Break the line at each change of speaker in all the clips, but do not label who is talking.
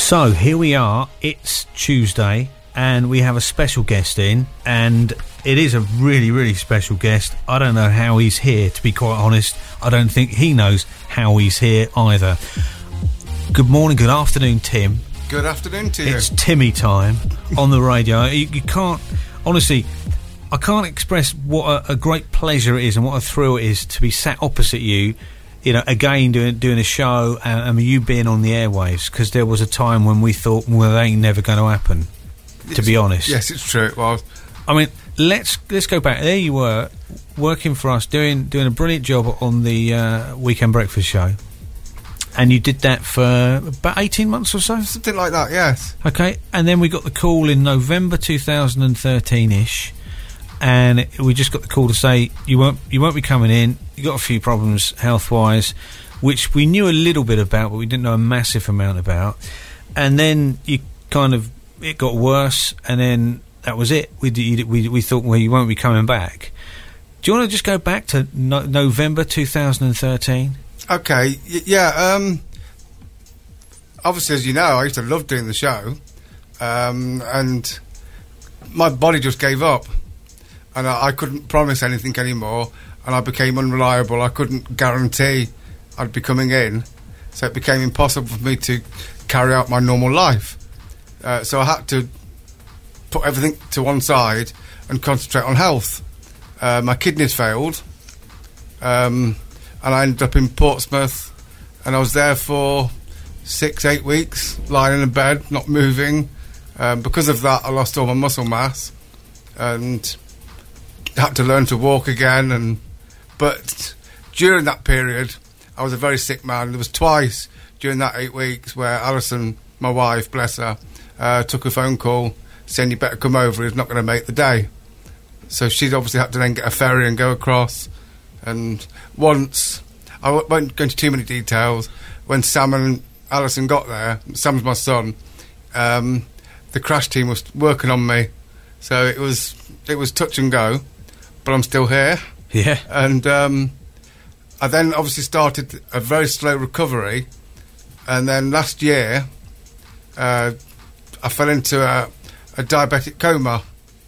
So here we are, it's Tuesday and we have a special guest in, and it is a really, really special guest. I don't know how he's here, to be quite honest. I don't think he knows how he's here either. Good morning, good afternoon, Tim.
Good afternoon to you.
It's Timmy time on the radio. You can't, honestly, I can't express what a great pleasure it is and what a thrill it is to be sat opposite you, you know, again doing a show and you being on the airwaves, because there was a time when we thought, well, that ain't never going to happen, to be honest.
Yes, it's true. Well,
I mean, let's go back. There you were, working for us, doing a brilliant job on the Weekend Breakfast show, and you did that for about 18 months or so?
Something like that, yes.
Okay, and then we got the call in November 2013-ish, and we just got the call to say you won't be coming in. You got a few problems health-wise, which we knew a little bit about, but we didn't know a massive amount about. And then it got worse, and then that was it. We thought, well, you won't be coming back. Do you want to just go back to November 2013?
Okay, yeah. Obviously, as you know, I used to love doing the show, and my body just gave up, and I couldn't promise anything anymore, and I became unreliable. I couldn't guarantee I'd be coming in, so it became impossible for me to carry out my normal life. So I had to put everything to one side and concentrate on health. My kidneys failed, and I ended up in Portsmouth, and I was there for 6-8 weeks, lying in a bed, not moving. Because of that, I lost all my muscle mass, and had to learn to walk again. But during that period, I was a very sick man. There was twice during that 8 weeks where Alison, my wife, bless her, took a phone call saying, you better come over, he's not going to make the day. So she'd obviously had to then get a ferry and go across. And once, I won't go into too many details, when Sam and Alison got there, Sam's my son, the crash team was working on me. So it was touch and go, but I'm still here.
Yeah.
And I then obviously started a very slow recovery. And then last year, I fell into a diabetic coma.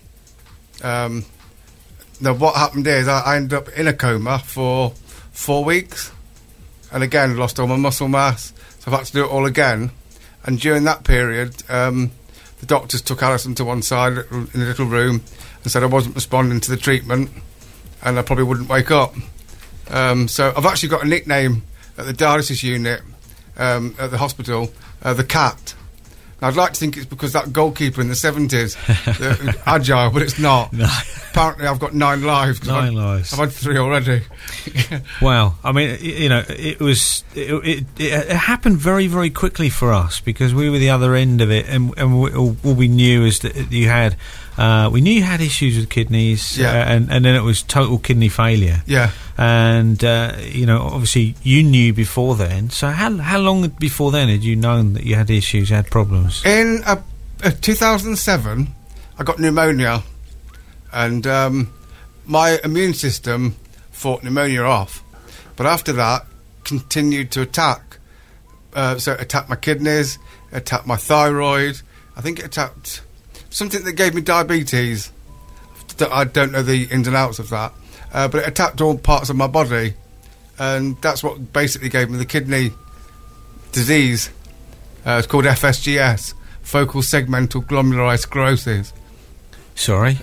Now, what happened is I ended up in a coma for 4 weeks, and again lost all my muscle mass, so I've had to do it all again. And during that period, the doctors took Alison to one side in a little room and said I wasn't responding to the treatment, and I probably wouldn't wake up. So I've actually got a nickname at the dialysis unit at the hospital, the Cat. I'd like to think it's because that goalkeeper in the 70s, agile, but it's not.
No.
Apparently I've got 9 lives.
9 lives.
I've had 3 already.
Wow. I mean, you know, it happened very, very quickly for us, because we were the other end of it, and all we knew is that you had, we knew you had issues with kidneys,
yeah.
And then it was total kidney failure.
Yeah.
And, you know, obviously you knew before then. So how long before then had you known that you had issues, you had problems?
In 2007, I got pneumonia, and my immune system fought pneumonia off, but after that continued to attack. So it attacked my kidneys, attacked my thyroid. I think it attacked something that gave me diabetes. I don't know the ins and outs of that, but it attacked all parts of my body, and that's what basically gave me the kidney disease. It's called FSGS, focal segmental glomerulosclerosis.
Sorry.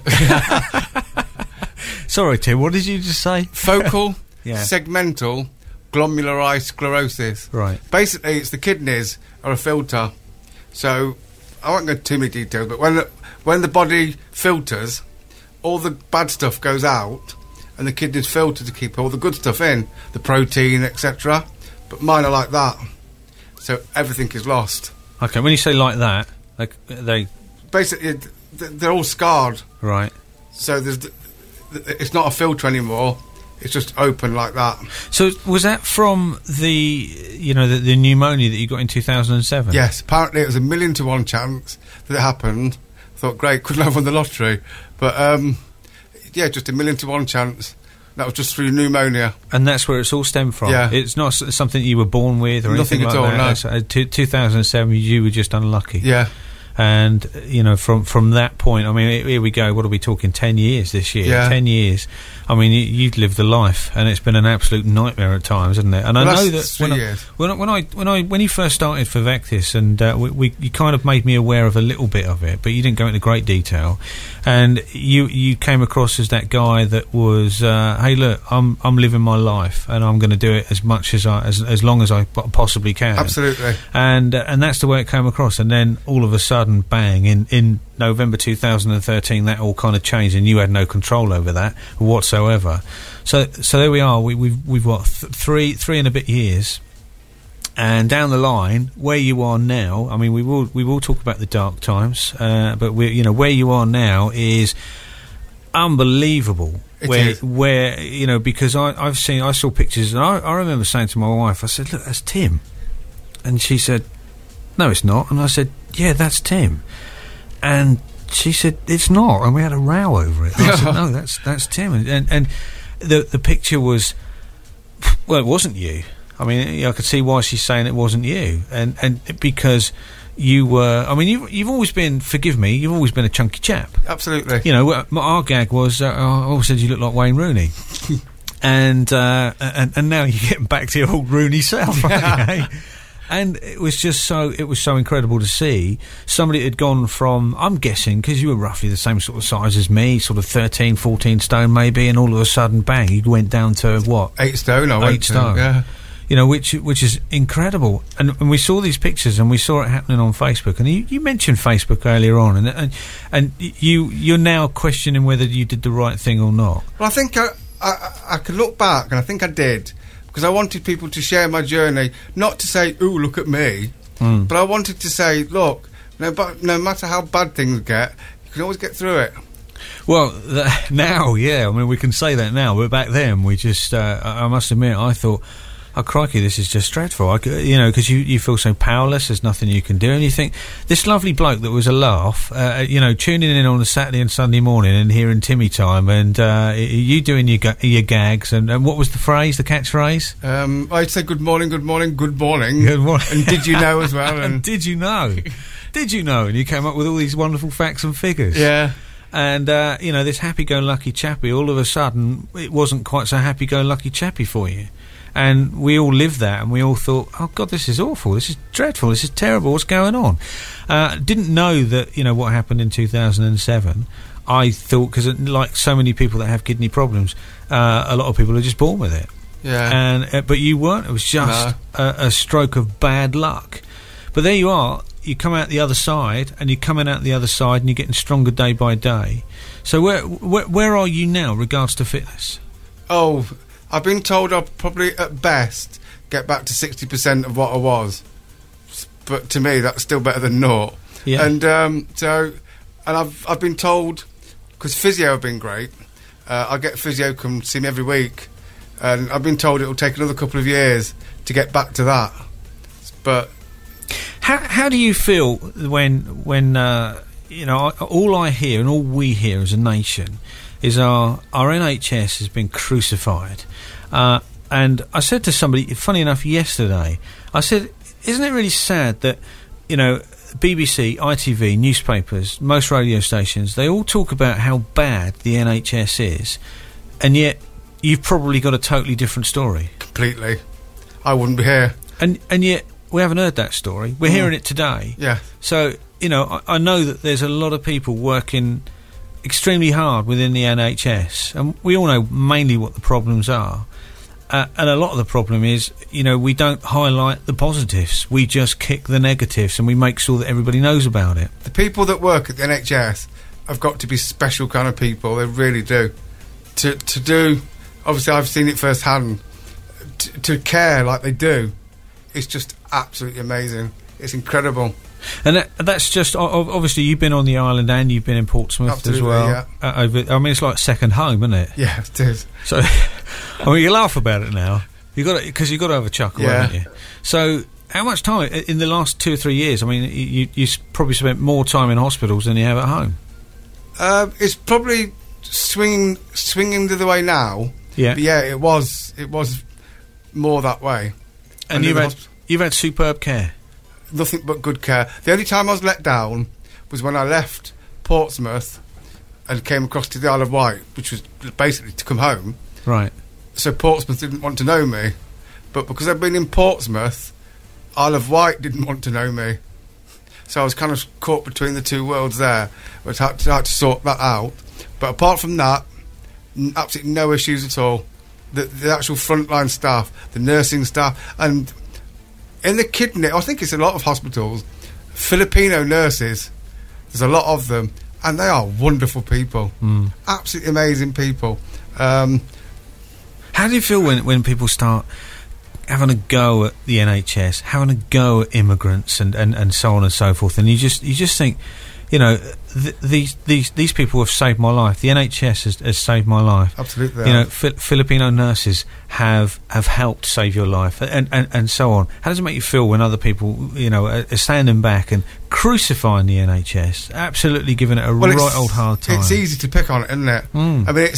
Sorry, Tim, what did you just say?
Focal
Yeah.
segmental glomerulosclerosis.
Right.
Basically, it's the kidneys are a filter. So, I won't go into too many details, but when the body filters, all the bad stuff goes out, and the kidneys filter to keep all the good stuff in, the protein, etc. But mine are like that. So, everything is lost.
Okay, when you say like that, they
Basically, they're all scarred.
right.
So it's not a filter anymore. It's just open like that.
So was that from the pneumonia that you got in 2007?
Yes, apparently it was 1,000,000 to 1 chance that it happened. I thought, great, couldn't have won the lottery. But, yeah, just 1,000,000 to 1 chance That was just through pneumonia.
And that's where it's all stemmed from.
Yeah.
It's not something you were born with or
Nothing
anything like
at all,
that.
no.
So, 2007, you were just unlucky.
Yeah.
And, you know, from that point, I mean, here we go, what are we talking, 10 years this year?
Yeah.
10 years. I mean, you'd lived a life, and it's been an absolute nightmare at times, hasn't it? And
Well,
I know
that's
that
3 years.
when you first started for Vectis, and you kind of made me aware of a little bit of it, but you didn't go into great detail. And you came across as that guy that was, hey, look, I'm living my life, and I'm going to do it as much as long as I possibly can.
Absolutely.
And that's the way it came across. And then all of a sudden, bang, in November 2013, that all kind of changed, and you had no control over that whatsoever. So there we are. We've got three and a bit years, and down the line, where you are now. I mean, we will talk about the dark times, but where you are now is unbelievable.
It is.
Where because I saw pictures, and I remember saying to my wife, I said, "Look, that's Tim," and she said, "No, it's not," and I said, "Yeah, that's Tim." And she said, "It's not," and we had a row over it. And I said, "No, that's Tim." And the picture was, well, it wasn't you. I mean, I could see why she's saying it wasn't you, and because you were. I mean, you've always been. Forgive me. You've always been a chunky chap.
Absolutely.
You know, our gag was, I always said you look like Wayne Rooney. And now you're getting back to your old Rooney self, aren't you, eh? And it was so incredible to see somebody that had gone from, I'm guessing, because you were roughly the same sort of size as me, sort of 13, 14 stone maybe, and all of a sudden, bang, you went down to what?
8 stone,
8 stone.
Yeah.
You know, which is incredible. And we saw these pictures, and we saw it happening on Facebook. And you mentioned Facebook earlier on, and you're now questioning whether you did the right thing or not.
Well, I think I can look back, and I think I did, because I wanted people to share my journey, not to say, "Ooh, look at me," but I wanted to say, "Look, no matter how bad things get, you can always get through it."
Well, now, yeah, I mean, we can say that now, but back then, we just, I must admit, I thought, oh, crikey, this is just dreadful. Because you feel so powerless, there's nothing you can do. And you think, this lovely bloke that was a laugh, tuning in on a Saturday and Sunday morning and hearing Timmy Time, and you doing your gags, and what was the catchphrase?
I'd say good morning, good morning, good morning.
Good morning.
And did you know as well?
And did you know? Did you know? And you came up with all these wonderful facts and figures.
Yeah.
And, this happy-go-lucky chappie, all of a sudden, it wasn't quite so happy-go-lucky chappie for you. And we all lived that, and we all thought, oh, God, this is awful, this is dreadful, this is terrible, what's going on? Didn't know that, what happened in 2007. I thought, because like so many people that have kidney problems, a lot of people are just born with it.
Yeah.
And but you weren't. It was just a stroke of bad luck. But there you are. You come out the other side, and you're coming out the other side, and you're getting stronger day by day. So where are you now, regards to fitness?
Oh, I've been told I'll probably, at best, get back to 60% of what I was. But to me, that's still better than naught.
Yeah.
And I've been told, because physio have been great, I get physio come see me every week, and I've been told it'll take another couple of years to get back to that. But
how do you feel when all I hear and all we hear as a nation is our NHS has been crucified. And I said to somebody, funny enough, yesterday, I said, isn't it really sad that, BBC, ITV, newspapers, most radio stations, they all talk about how bad the NHS is, and yet you've probably got a totally different story.
Completely. I wouldn't be here.
And yet we haven't heard that story. We're hearing it today.
Yeah.
So, I know that there's a lot of people working extremely hard within the NHS, and we all know mainly what the problems are, and a lot of the problem is we don't highlight the positives, we just kick the negatives, and we make sure that everybody knows about it.
The people that work at the NHS have got to be special kind of people, they really do, to do, obviously I've seen it firsthand, to care like they do, it's just absolutely amazing. It's incredible.
And that's just, obviously you've been on the island and you've been in Portsmouth.
Absolutely,
as well.
Yeah.
It's like second home, isn't it?
Yeah, it is.
So, you laugh about it now. Because you've got to have a chuckle, haven't you? So, how much time, in the last 2 or 3 years, you probably spent more time in hospitals than you have at home?
It's probably swinging the other way now.
Yeah.
But yeah, it was more that way.
And you've had superb care.
Nothing but good care. The only time I was let down was when I left Portsmouth and came across to the Isle of Wight, which was basically to come home.
Right.
So Portsmouth didn't want to know me, but because I'd been in Portsmouth, Isle of Wight didn't want to know me. So I was kind of caught between the two worlds there. I had to sort that out. But apart from that, absolutely no issues at all. The actual frontline staff, the nursing staff, and in the kidney, I think it's a lot of hospitals, Filipino nurses, there's a lot of them, and they are wonderful people. Absolutely amazing people.
How do you feel when people start having a go at the NHS, having a go at immigrants and so on and so forth, and you just think, you know, these people have saved my life. The NHS has saved my life.
Absolutely.
You know, Filipino nurses have helped save your life, and so on. How does it make you feel when other people, you know, are standing back and crucifying the NHS, absolutely giving it a old hard time?
It's easy to pick on it, isn't it? I mean,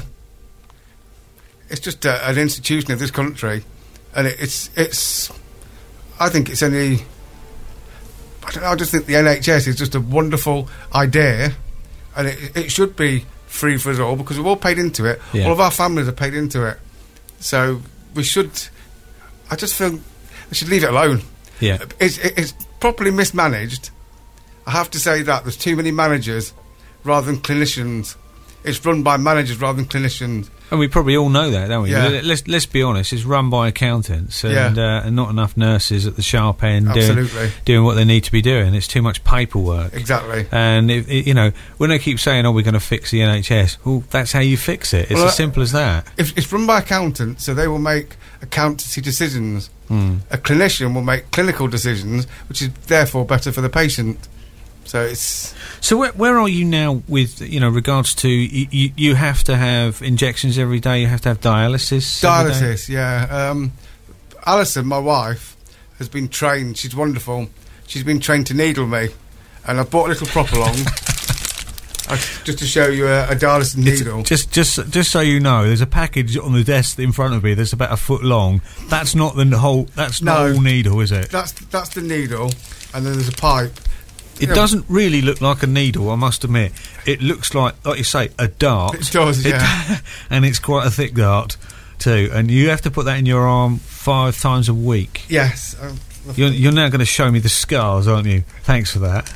it's just an institution of this country, and it's. I think it's only. I don't know. I just think the NHS is just a wonderful idea, and it should be free for us all because we've all paid into it.
Yeah.
All of our families have paid into it, so we should. I just feel we should leave it alone.
Yeah,
it's properly mismanaged. I have to say that there's too many managers rather than clinicians. It's run by managers rather than clinicians.
And we probably all know that, don't we?
Yeah.
Let's be honest. It's run by accountants and not enough nurses at the sharp end doing what they need to be doing. It's too much paperwork.
Exactly.
And you know, when they keep saying, "Oh, we're going to fix the NHS," well, that's how you fix it. It's as simple as that.
If it's run by accountants, so they will make accountancy decisions. A clinician will make clinical decisions, which is therefore better for the patient. So it's.
So where are you now with, you know, regards to you have to have injections every day, you have to have dialysis?
Dialysis, yeah. Alison, my wife, has been trained. She's wonderful. She's been trained to needle me, and I brought a little prop along just to show you a dialysis needle.
Just so you know, there's a package on the desk in front of me that's about a foot long. That's not the whole. That's not all needle, is it?
That's the needle, and then there's a pipe.
It doesn't really look like a needle, I must admit. It looks like you say, a dart.
It does, yeah.
And it's quite a thick dart, too. And you have to put that in your arm 5 times a week.
Yes.
You're now going to show me the scars, aren't you? Thanks for that.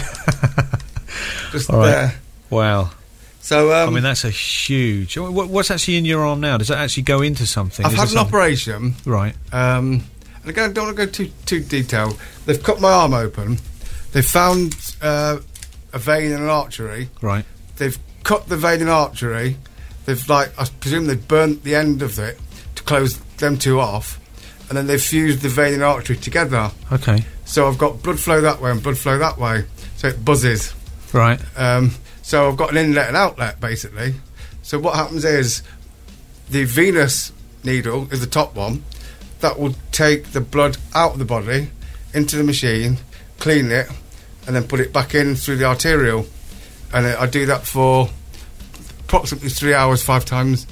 Just
all right.
there.
Wow.
So,
I mean, that's a huge... What's actually in your arm now? Does that actually go into something?
I've had an operation.
Right.
And again, I don't want to go too detailed. They've cut my arm open. They've found a vein and an artery.
Right.
They've cut the vein and artery. They've, I presume they've burnt the end of it to close them two off. And then they've fused the vein and artery together.
Okay.
So I've got blood flow that way and blood flow that way. So it buzzes.
Right.
So I've got an inlet and outlet, basically. So what happens is the venous needle is the top one. That will take the blood out of the body into the machine, clean it, and then put it back in through the arterial. And I do that for approximately 3 hours, 5 times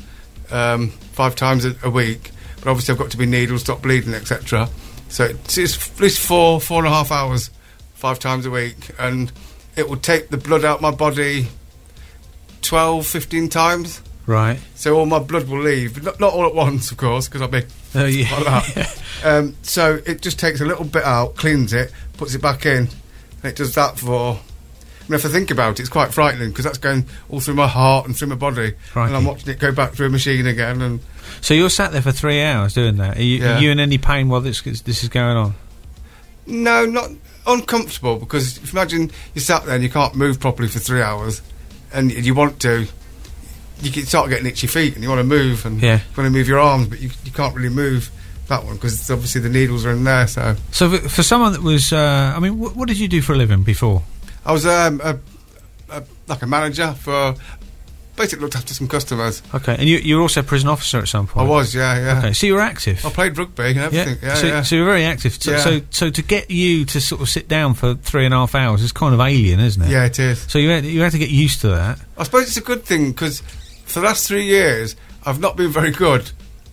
a week. But obviously I've got to be needled, stop bleeding, etc. So it's at least 4.5 hours, 5 times a week. And it will take the blood out my body 12, 15 times.
Right.
So all my blood will leave. Not all at once, of course, because I'll be like that. So it just takes a little bit out, cleans it, puts it back in, and it does that for... I mean, if I think about it, it's quite frightening, because that's going all through my heart and through my body. Crikey. And I'm watching it go back through a machine again. And
so you're sat there for 3 hours doing that? Are you in any pain while this is going on?
No, not uncomfortable, because if you imagine you sat there and you can't move properly for 3 hours, and you want to... You can start getting itchy feet and you want to move and you want to move your arms, but you can't really move that one because obviously the needles are in there. So
for someone that was, I mean, what did you do for a living before?
I was like a manager for, basically looked after some customers.
Okay, and you were also a prison officer at some point?
I was, yeah.
Okay, so you were active?
I played rugby and everything,
So you were very active. So to get you to sort of sit down for 3.5 hours is kind of alien, isn't it?
Yeah, it is.
So you had to get used to that.
I suppose it's a good thing because for the last 3 years I've not been very good.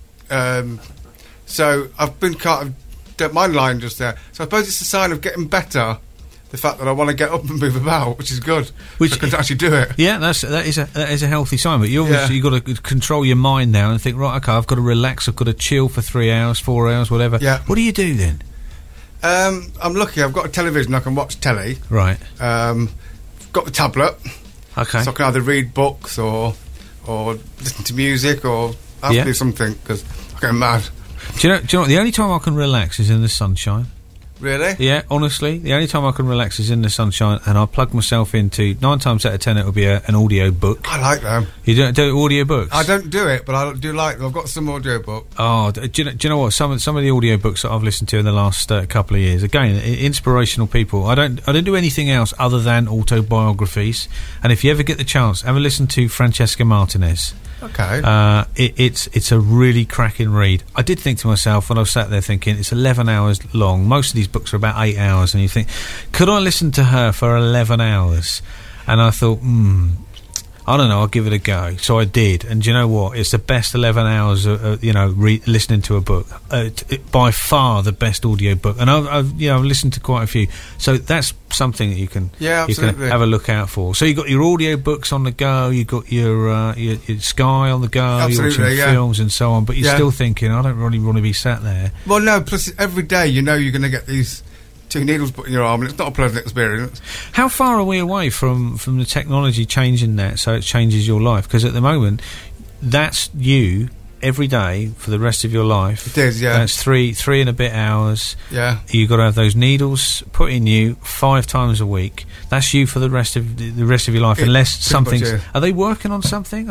So I've been don't mind lying just there. So I suppose it's a sign of getting better. The fact that I want to get up and move about, which is good, which I can actually do it.
Yeah, that is a healthy sign. But you've got to control your mind now and think, right, okay, I've got to relax, I've got to chill for 3 hours, 4 hours, whatever.
Yeah.
What do you do then?
I'm lucky. I've got a television. I can watch telly.
Right.
Got the tablet.
Okay.
So I can either read books or listen to music or I have to do something because I'm getting mad.
Do you know what? The only time I can relax is in the sunshine.
Really?
Yeah, honestly, the only time I can relax is in the sunshine, and I plug myself into 9 times out of 10 it'll be an audio book.
I like them.
You don't do audio books?
I don't do it, but I do like them. I've got some audio book.
Oh, do you know what? Some of the audio books that I've listened to in the last couple of years, again, inspirational people. I don't do anything else other than autobiographies. And if you ever get the chance, have a listen to Francesca Martinez.
Okay.
It's a really cracking read. I did think to myself when I was sat there thinking, it's 11 hours long. Most of these books are about 8 hours, and you think, could I listen to her for 11 hours? And I thought, I don't know, I'll give it a go. So I did, and do you know what? It's the best 11 hours, listening to a book. By far the best audio book, and I've listened to quite a few. So that's something that you can have a look out for. So you got your audio books on the go, you got your Sky on the go, you're watching films and so on. But you're still thinking, I don't really want to be sat there.
Well, no. Plus, every day you're going to get these 2 needles put in your arm, and it's not a pleasant experience.
How far are we away from the technology changing that so it changes your life? Because at the moment, that's you every day for the rest of your life.
It is, yeah.
That's three and a bit hours.
Yeah.
You've got to have those needles put in you 5 times a week. That's you for the rest of your life, unless something's... Are they working on something?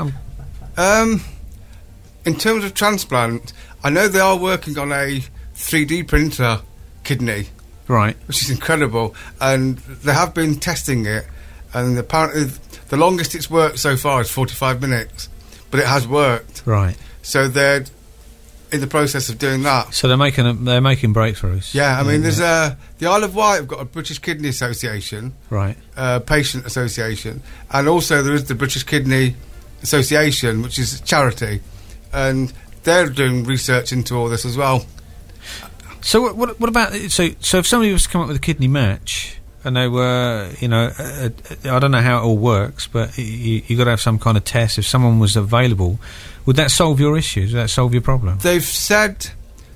In terms of transplant, I know they are working on a 3D printer kidney.
Right.
Which is incredible. And they have been testing it, and apparently the longest it's worked so far is 45 minutes. But it has worked.
Right.
So they're in the process of doing that.
So they're making breakthroughs.
Yeah, I mean, there's the Isle of Wight have got a British Kidney Association.
Right.
Patient Association. And also there is the British Kidney Association, which is a charity. And they're doing research into all this as well.
So what about so if somebody was to come up with a kidney match and they were I don't know how it all works, but you got to have some kind of test. If someone was available, would that solve your issues? Would that solve your problem?
They've said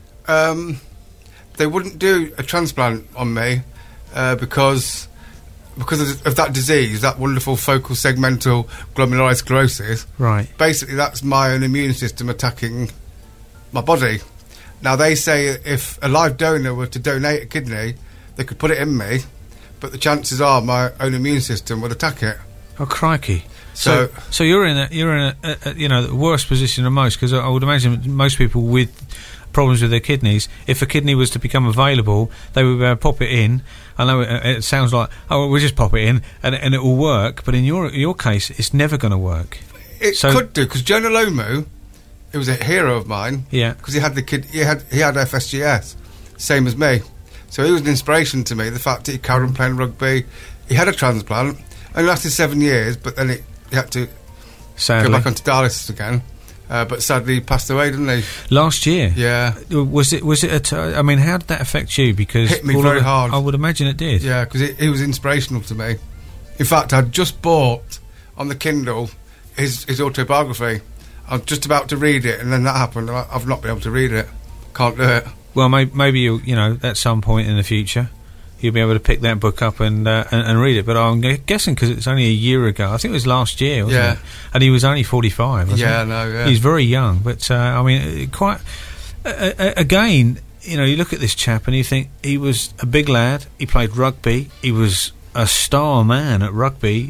they wouldn't do a transplant on me because of that disease, that wonderful focal segmental glomerulosclerosis.
Right.
Basically, that's my own immune system attacking my body. Now, they say if a live donor were to donate a kidney, they could put it in me, but the chances are my own immune system would attack it.
Oh, crikey. So you're in the worst position than most, because I would imagine most people with problems with their kidneys, if a kidney was to become available, they would pop it in. I know it sounds like, we'll just pop it in and it will work, but in your case, it's never going to work.
It could do, because Jonah Lomu, he was a hero of mine.
Yeah.
Because he had FSGS, same as me. So he was an inspiration to me. The fact that he carried on playing rugby, he had a transplant, and it lasted 7 years, but then he had to go back onto dialysis again. But sadly, he passed away, didn't he?
Last year.
Yeah.
Was it? I mean, how did that affect you? Because
hit me very hard.
I would imagine it did.
Yeah, because he was inspirational to me. In fact, I'd just bought on the Kindle his autobiography. I was just about to read it, and then that happened. I've not been able to read it. Can't do it.
Well, maybe you'll, at some point in the future, you'll be able to pick that book up and read it. But I'm guessing because it's only a year ago. I think it was last year, wasn't it? And he was only 45. Wasn't he?
Yeah.
He's very young, but I mean, quite. Again, you look at this chap and you think he was a big lad. He played rugby. He was a star man at rugby,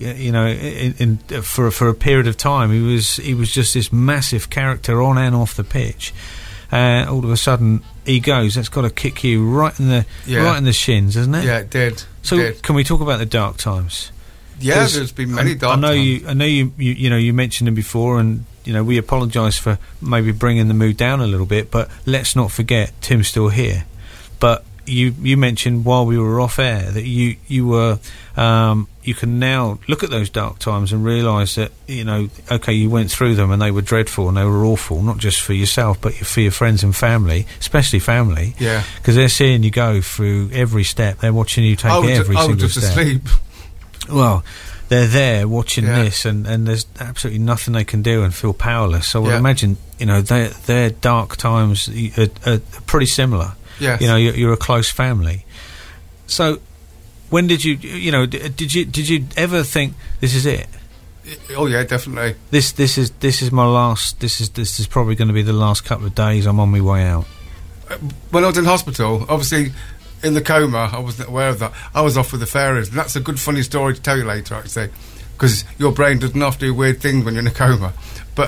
for a period of time. He was just this massive character on and off the pitch. All of a sudden he goes. That's got to kick you right in the shins, hasn't it?
Yeah, it did.
So can we talk about the dark times?
Yeah, there's been many dark times.
I know you mentioned them before, and we apologise for maybe bringing the mood down a little bit, but let's not forget Tim's still here. But you mentioned while we were off air that you were you can now look at those dark times and realise that, you know, okay, you went through them and they were dreadful and they were awful, not just for yourself but for your friends and family, especially family.
Yeah.
Because they're seeing you go through every step. They're watching you take every single
just
step.
asleep.
Well, they're there watching this, and there's absolutely nothing they can do and feel powerless. So I would imagine, you know, their dark times are pretty similar.
Yes.
You know, you're a close family. So when did you know, did you ever think this is it?
Oh yeah, definitely.
This is my last. This is probably going to be the last couple of days. I'm on my way out.
When I was in hospital, obviously in the coma, I wasn't aware of that. I was off with the fairies, and that's a good funny story to tell you later, actually, because your brain doesn't have to do weird things when you're in a coma. But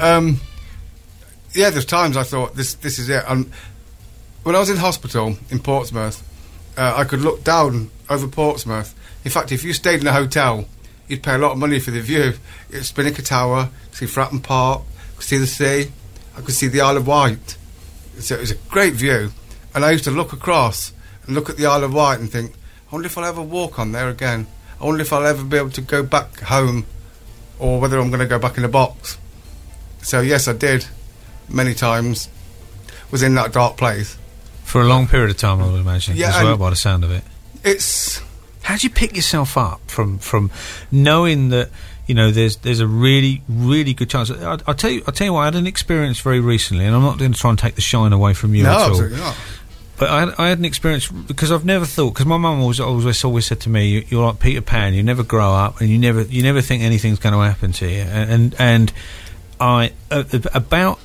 yeah, there's times I thought this is it. And when I was in hospital in Portsmouth, I could look down over Portsmouth. In fact, if you stayed in a hotel, you'd pay a lot of money for the view. It's Spinnaker Tower, see Fratton Park, could see the sea, I could see the Isle of Wight. So it was a great view, and I used to look across and look at the Isle of Wight and think, I wonder if I'll ever walk on there again. I wonder if I'll ever be able to go back home, or whether I'm going to go back in a box. So yes, I did, many times, was in that dark place.
For a long period of time, I would imagine, as well, by the sound of it.
It's...
How do you pick yourself up from knowing that, you know, there's a really, really good chance? I'll tell you what, I had an experience very recently, and I'm not going to try and take the shine away from you at all. No,
absolutely not.
But I had an experience, because I've never thought, because my mum always said to me, you're like Peter Pan, you never grow up, and you never think anything's going to happen to you. And I about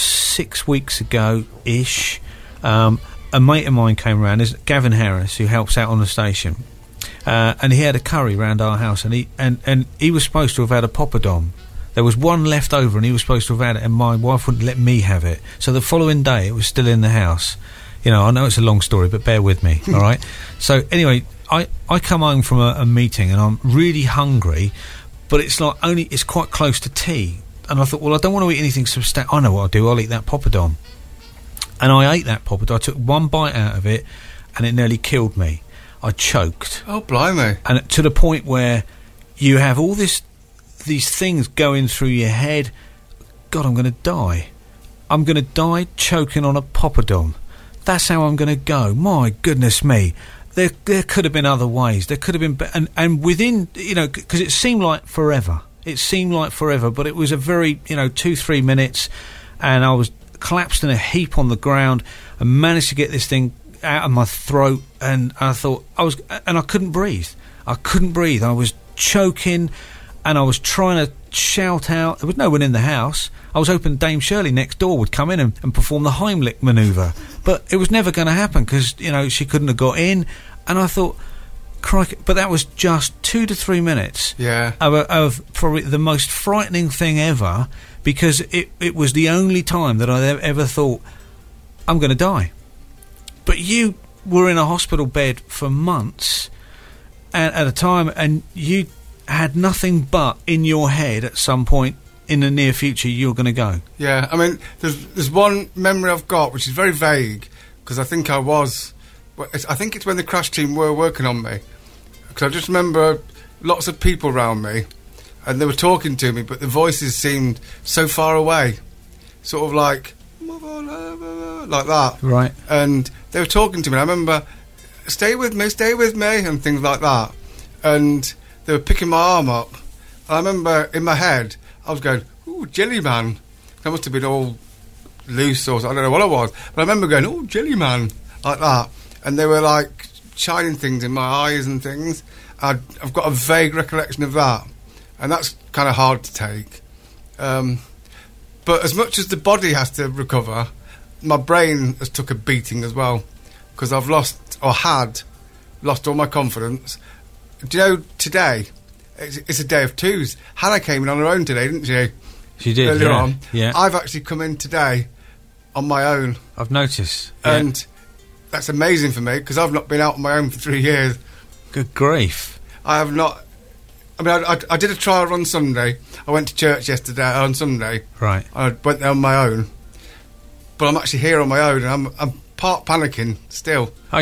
6 weeks ago ish, a mate of mine came around. There's Gavin Harris, who helps out on the station, and he had a curry round our house, and he was supposed to have had a poppadom. There was one left over, and he was supposed to have had it, and my wife wouldn't let me have it. So the following day, it was still in the house. You know, I know it's a long story, but bear with me, all right? So anyway, I come home from a meeting, and I'm really hungry, but it's quite close to tea. And I thought, well, I don't want to eat anything substantial. I know what I'll do. I'll eat that poppadom. And I ate that poppadom. I took one bite out of it, and it nearly killed me. I choked.
Oh, blimey.
And to the point where you have all these things going through your head. God, I'm going to die. I'm going to die choking on a poppadom. That's how I'm going to go. My goodness me. There could have been other ways. There could have been... And within, you know, because it seemed like forever. It seemed like forever, but it was a very, 2-3 minutes, and I was collapsed in a heap on the ground and managed to get this thing out of my throat, and I thought I couldn't breathe. I was choking, and I was trying to shout out. There was no one in the house. I was hoping Dame Shirley next door would come in and perform the Heimlich manoeuvre, but it was never going to happen because, she couldn't have got in, and I thought, crikey, but that was just 2 to 3 minutes of probably the most frightening thing ever, because it was the only time that I ever thought, I'm going to die. But you were in a hospital bed for months at a time, and you had nothing but in your head at some point in the near future you're going to go.
Yeah, I mean, there's one memory I've got which is very vague, because I think it's when the crash team were working on me, because I just remember lots of people around me, and they were talking to me, but the voices seemed so far away, sort of like that.
Right.
And they were talking to me, and I remember, stay with me, and things like that. And they were picking my arm up. And I remember in my head, I was going, ooh, Jelly Man. I must have been all loose or I don't know what I was. But I remember going, ooh, Jelly Man, like that. And they were like shining things in my eyes and things. I've got a vague recollection of that. And that's kind of hard to take. But as much as the body has to recover, my brain has took a beating as well, because I've had lost all my confidence. Do you know, today, it's a day of twos. Hannah came in on her own today, didn't she?
She did,
earlier on.
Yeah.
I've actually come in today on my own.
I've noticed.
And that's amazing for me, because I've not been out on my own for 3 years.
Good grief.
I have not... I mean, I did a trial run Sunday. I went to church on Sunday.
Right.
I went there on my own. But I'm actually here on my own, and I'm part panicking still.
Are you?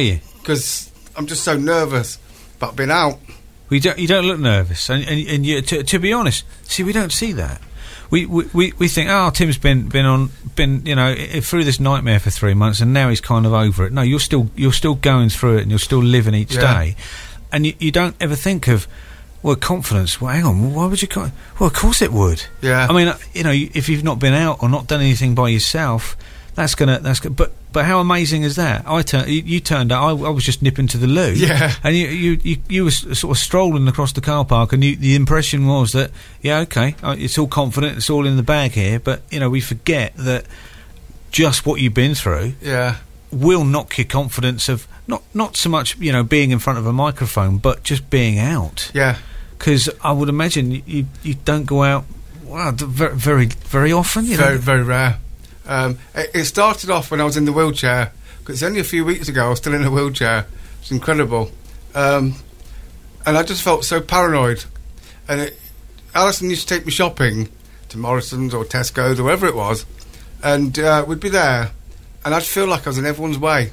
because I'm just so nervous about being out.
You don't look nervous, and you, to be honest, see, we don't see that. We think, oh, Tim's been through this nightmare for 3 months, and now he's kind of over it. No, you're still going through it, and you're still living each day, and you don't ever think of, well, confidence. Well, hang on, why would you? Well, of course it would.
Yeah.
I mean, if you've not been out or not done anything by yourself, that's gonna. But how amazing is that? You turned out. I was just nipping to the loo.
Yeah.
And you were sort of strolling across the car park, and the impression was that, yeah, okay, it's all confident, it's all in the bag here. But we forget that just what you've been through, will knock your confidence of not so much being in front of a microphone, but just being out.
Yeah.
Because I would imagine you don't go out very, very, very often.
Very, very rare. It started off when I was in the wheelchair, because only a few weeks ago I was still in a wheelchair. It's incredible. And I just felt so paranoid. And Alison used to take me shopping to Morrison's or Tesco's or wherever it was, and we'd be there, and I'd feel like I was in everyone's way.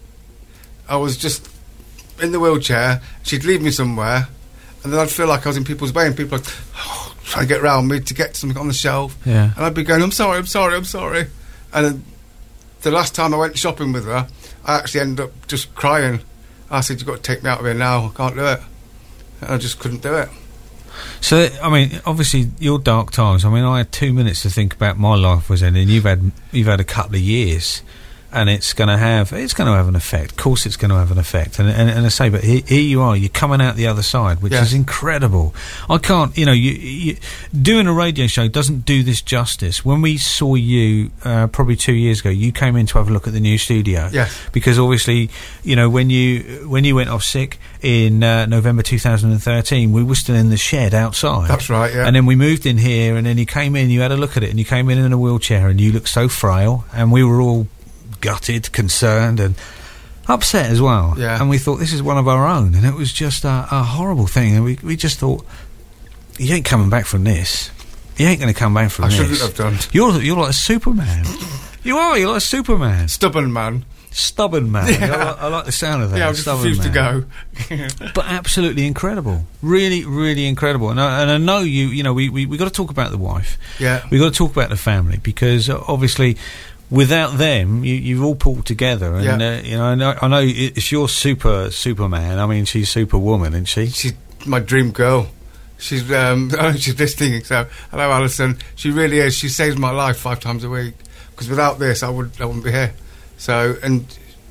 I was just in the wheelchair, she'd leave me somewhere, and then I'd feel like I was in people's way, and people like trying to get around me to get something on the shelf.
Yeah.
And I'd be going, I'm sorry. And then the last time I went shopping with her, I actually ended up just crying. I said, you've got to take me out of here now, I can't do it. And I just couldn't do it.
So, I mean, obviously, your dark times, I mean, I had 2 minutes to think about my life was ending. You've had a couple of years, and it's going to have an effect. Of course it's going to have an effect. And I say, but here you are, you're coming out the other side, which is incredible. I can't, you doing a radio show doesn't do this justice. When we saw you, probably 2 years ago, you came in to have a look at the new studio.
Yes.
Because obviously, when you went off sick in November 2013, we were still in the shed outside.
That's right, yeah.
And then we moved in here, and then you came in, you had a look at it, and you came in a wheelchair, and you looked so frail, and we were all gutted, concerned, and upset as well.
Yeah.
And we thought, this is one of our own, and it was just a horrible thing. And we just thought, you ain't coming back from this. You ain't going to come back from this.
I shouldn't have done.
You're like a Superman. You're like a Superman.
Stubborn man.
Yeah. I like the sound of that.
Yeah, I just refused to go.
But absolutely incredible. Really, really incredible. And I know we got to talk about the wife.
Yeah.
We got to talk about the family, because obviously, without them, you've all pulled together, and I know it's your Superman. I mean, she's Superwoman, isn't she?
She's my dream girl. She's she's listening. So hello, Alison. She really is. She saves my life 5 times a week. Because without this, I wouldn't be here. So, and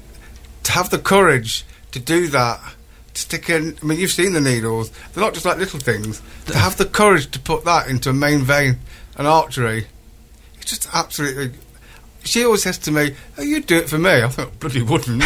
to have the courage to do that, to stick in. I mean, you've seen the needles. They're not just like little things. To have the courage to put that into a main vein, an artery, it's just absolutely. She always says to me, "Oh, you'd do it for me." I thought, bloody wouldn't.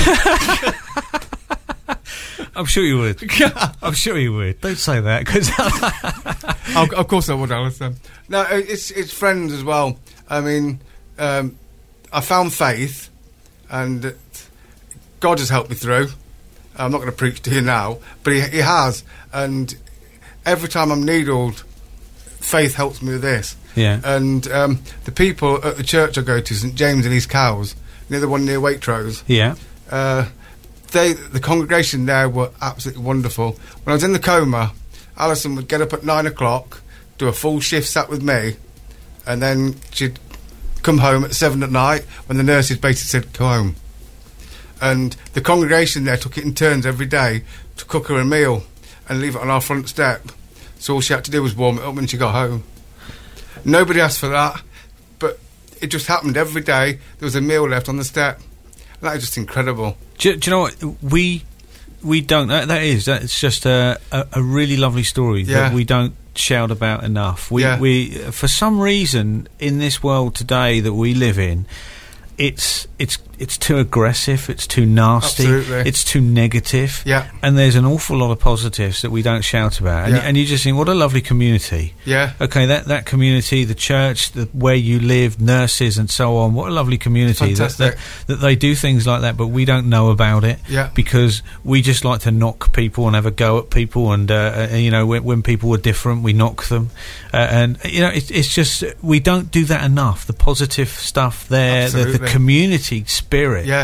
I'm sure you would. I'm sure you would. Don't say that, because
of course I would, Alison. No, it's friends as well. I mean, I found faith, and God has helped me through. I'm not going to preach to you now, but he has. And every time I'm needled, faith helps me with this.
Yeah.
And the people at the church I go to, St James in East Cowes, near the one near Waitrose.
Yeah.
The congregation there were absolutely wonderful. When I was in the coma, Alison would get up at 9 o'clock, do a full shift sat with me, and then she'd come home at 7 at night when the nurses basically said, go home. And the congregation there took it in turns every day to cook her a meal and leave it on our front step. So all she had to do was warm it up when she got home. Nobody asked for that, but it just happened every day. There was a meal left on the step. And that is just incredible.
Do you know what? We don't. That's just a really lovely story that we don't shout about enough. We for some reason in this world today that we live in, it's too aggressive, it's too nasty,
Absolutely.
It's too negative.
Yeah.
And there's an awful lot of positives that we don't shout about. And you just think, what a lovely community.
Yeah.
Okay, that community, the church, where you live, nurses and so on, what a lovely community.
Fantastic.
That they do things like that, but we don't know about it.
Yeah.
Because we just like to knock people and have a go at people, and when people are different, we knock them. It's just, we don't do that enough. The positive stuff there, the community spirit.
Yeah.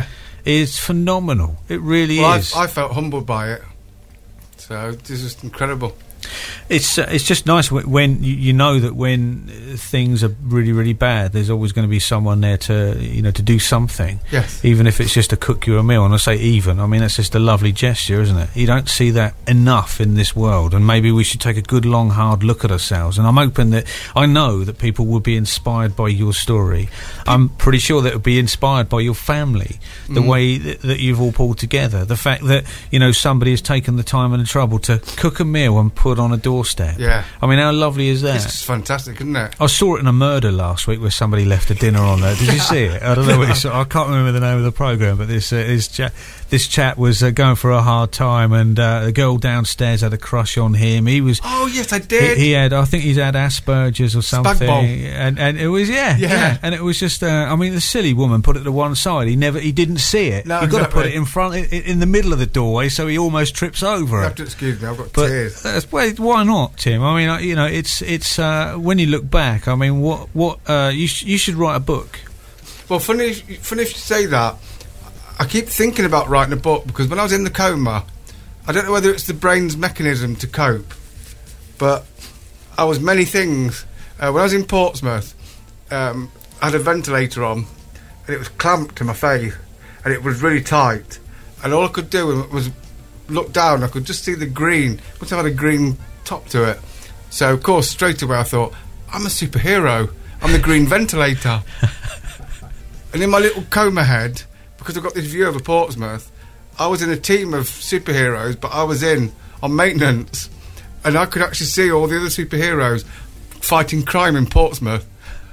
is phenomenal. It really is.
I felt humbled by it. So this is incredible.
It's just nice when you know that when things are really, really bad, there's always going to be someone there to to do something.
Yes.
Even if it's just to cook you a meal. And I say even, I mean that's just a lovely gesture, isn't it? You don't see that enough in this world, and maybe we should take a good long hard look at ourselves. And I'm hoping that I know that people will be inspired by your story. I'm pretty sure that it'll be inspired by your family, the way that you've all pulled together, the fact that somebody has taken the time and the trouble to cook a meal and put on a doorstep.
Yeah.
I mean, how lovely is that?
It's just fantastic, isn't it?
I saw it in a murder last week where somebody left a dinner on there. Did you see it? I don't know what you saw. I can't remember the name of the programme, but this chap was going for a hard time, and the girl downstairs had a crush on him. He was...
Oh, yes, I did.
He had, I think he's had Asperger's or something.
Spag bol.
And it was, yeah. And it was just, I mean, the silly woman put it to one side. He didn't see it.
No,
You've got to put it in front, in the middle of the doorway, so he almost trips over
You
it.
have to excuse me, I've got
But
tears.
why not, Tim? I mean, it's when you look back. I mean, you should write a book.
Well, funny if you say that. I keep thinking about writing a book because when I was in the coma, I don't know whether it's the brain's mechanism to cope, but I was many things. When I was in Portsmouth, I had a ventilator on, and it was clamped to my face, and it was really tight, and all I could do was look down. I could just see the green. Must have had a green top to it. So, of course, straight away I thought, I'm a superhero. I'm the green ventilator. And in my little coma head, because I've got this view over Portsmouth, I was in a team of superheroes, but I was on maintenance, and I could actually see all the other superheroes fighting crime in Portsmouth.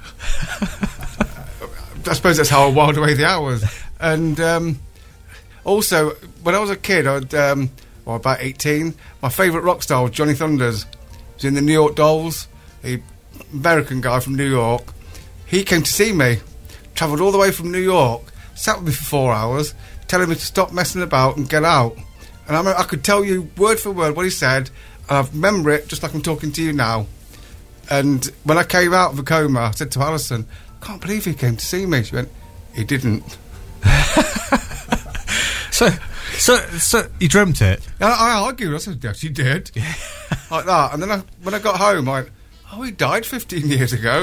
I suppose that's how I whiled away the hours. And also, when I was a kid, about 18, my favourite rock star was Johnny Thunders. He was in the New York Dolls, the American guy from New York. He came to see me, travelled all the way from New York, sat with me for 4 hours, telling me to stop messing about and get out. And I could tell you word for word what he said, and I remember it just like I'm talking to you now. And when I came out of the coma, I said to Alison, I can't believe he came to see me. She went, he didn't.
So you dreamt it?
I argued. I said, yes, he did. Like that. And then when I got home, I went, oh, he died 15 years ago.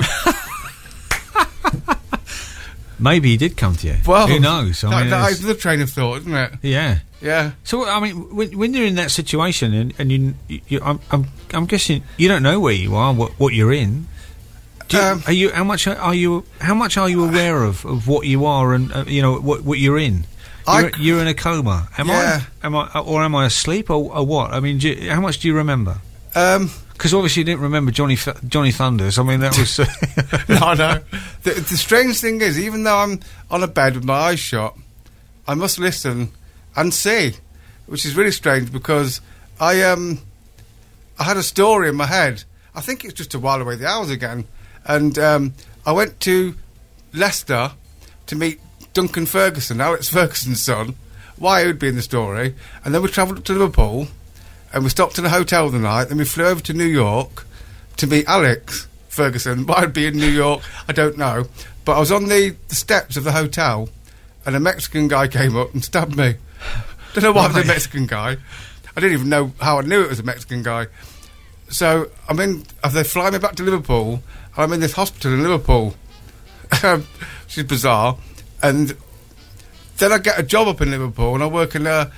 Maybe he did come to you.
Well,
who knows?
That is the train of thought, isn't it?
Yeah.
Yeah.
So I mean, when you're in that situation, and I'm guessing you don't know where you are, what you're in. Are you? How much are you aware of what you are and what you're in? You're in a coma. Am I asleep or what? I mean, how much do you remember? Because obviously you didn't remember Johnny Thunders. I mean, that was...
No. The strange thing is, even though I'm on a bed with my eyes shut, I must listen and see, which is really strange because I had a story in my head. I think it's just to while away the hours again. And I went to Leicester to meet Duncan Ferguson, Alex Ferguson's son. Why he would be in the story. And then we travelled up to Liverpool, and we stopped in a hotel the night. Then we flew over to New York to meet Alex Ferguson. Why I'd be in New York, I don't know. But I was on the steps of the hotel, and a Mexican guy came up and stabbed me. Don't know why it was a Mexican guy. I didn't even know how I knew it was a Mexican guy. So they fly me back to Liverpool, and I'm in this hospital in Liverpool, which is bizarre. And then I get a job up in Liverpool, and I work in a